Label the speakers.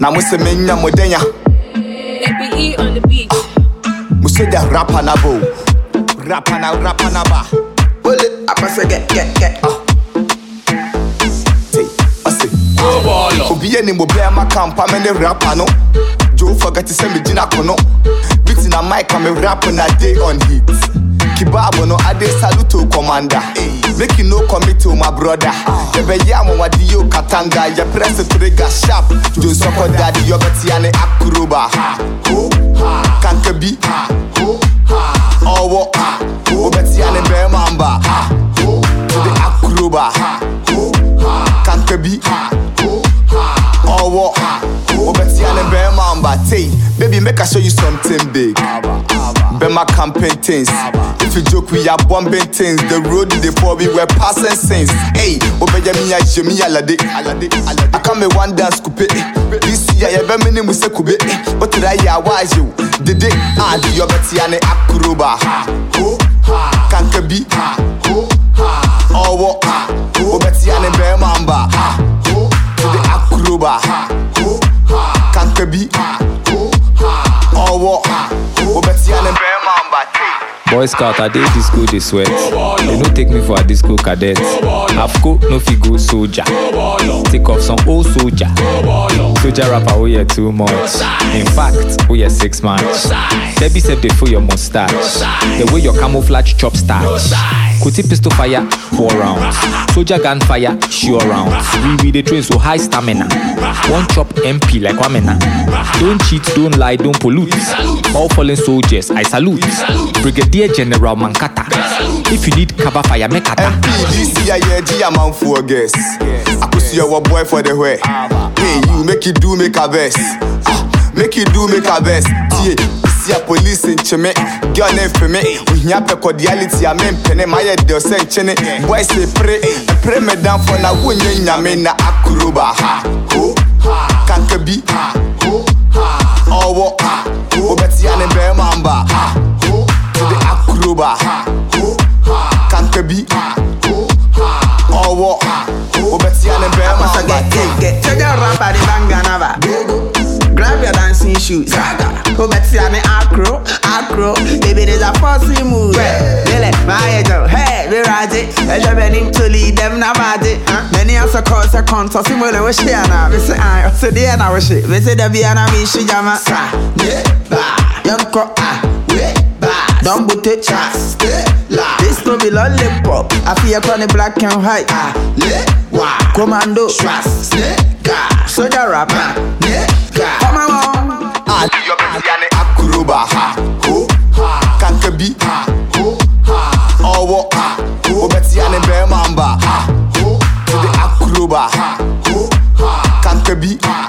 Speaker 1: Na muse menya modenya.
Speaker 2: ABE on the beat.
Speaker 1: Muse da rapper na bo. Rapper na ba.
Speaker 3: Pull it, I must get.
Speaker 1: Say, I say. Obi any mo bear my camp, I'm in rapper no. Joe forget to send me Gina Kono. Beating a mic, I'm a rapper na day on hit. Kibabo no ade salute to commander. Make you no commit to my brother. Ebe yamo wadiyo katanga. Ya press the trigger sharp. Joe soko daddy yogati ane akuruba. Kanke bi. Owo. Obeti ane be mamba. To the akuruba. Kanke bi. Owo. Obeti ane be mamba. Tay, baby make I show you something big. Be my campaign things. If you joke, we are bombing things. The road they for we were passing things. Hey, obeya mi ya jemi alade. I come me one dance coupe. This year ya be mini muse kube. But today ya wise you. Dede and you beti ane akuruba. Kanke bi. Owo. Obeti ane be mamba. Dede akuruba. Kanke bi. Owo. Obeti ane be mamba.
Speaker 4: Boy Scout, I did disco, they sweat. They no take me for a disco cadet. Half-co, no figo soldier. Take off some old soldier. Soldier rapper, we are too much. In fact, we are 6 months. Debbie said they fill your mustache. The way your camouflage chop starch. Kuti pistol fire, 4 rounds. Soldier gun fire, sure rounds. We the train so high stamina. One chop MP like Wamena. Don't cheat, don't lie, don't pollute. All fallen soldiers, I salute. Brigadier General Mankata. If you need cover fire, make a
Speaker 1: MP, this year, yeah, man for guess. I could see your boy for the way. Hey, you make it do, make a best. Make it do, make a best. See a police in Cheme, girl name for me. We have a cordiality, I mean, penny, my head, they'll send Chene. Boys say pray me down for na winning, Yamena Akuruba. Kanke bi. Owo. Obeti ane be mamba. To the akuruba. Kanke bi. Owo. Obeti ane be mamba.
Speaker 3: Get to the rapper, the banganava. Grab your dancing shoes. Obeti ane acro. Baby, there's a fussy move. Lele, my head, hey, we ride it. I benim to lead them navade. Many of the calls are contours. Simple, we share now. We say, I so dear now, we say, the Biana Mishi Jama. Young crop, don't put it chance. This no be lollipop. I feel a black and white. Commando, soldier rapper. Come on.
Speaker 1: You be ane akuruba. Kanke bi. Owo. Obeti ane be mamba. To the akuruba. Kanke bi.